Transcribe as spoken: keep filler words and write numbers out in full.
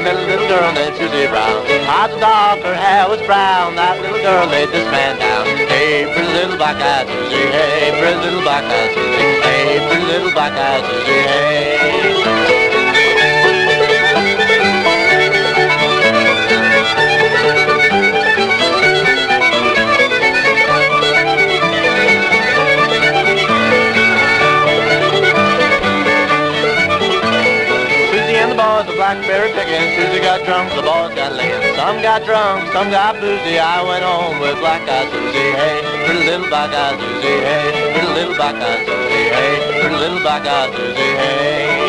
met a little girl named Susie Brown. Eyes were dark, her hair was brown. That little girl laid this man down. Hey, pretty little black-eyed Susie, hey, pretty little black-eyed Susie, hey, pretty little black-eyed Susie, hey. The blackberry picking, Susie got drunk, the boys got laying. Some got drunk, some got boozy. I went home with black-eyed Susie, hey, pretty little black-eyed Susie, hey, pretty little black-eyed Susie, hey, pretty little black-eyed Susie, hey.